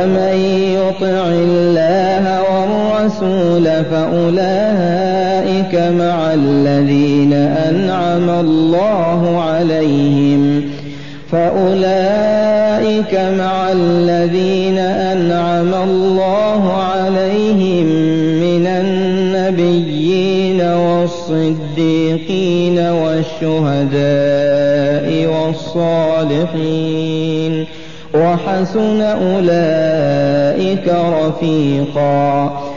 ومن يطع الله والرسول فأولئك مع الذين أنعم الله عليهم من النبيين والصديقين والشهداء والصالحين وحسن أولئك رفيقا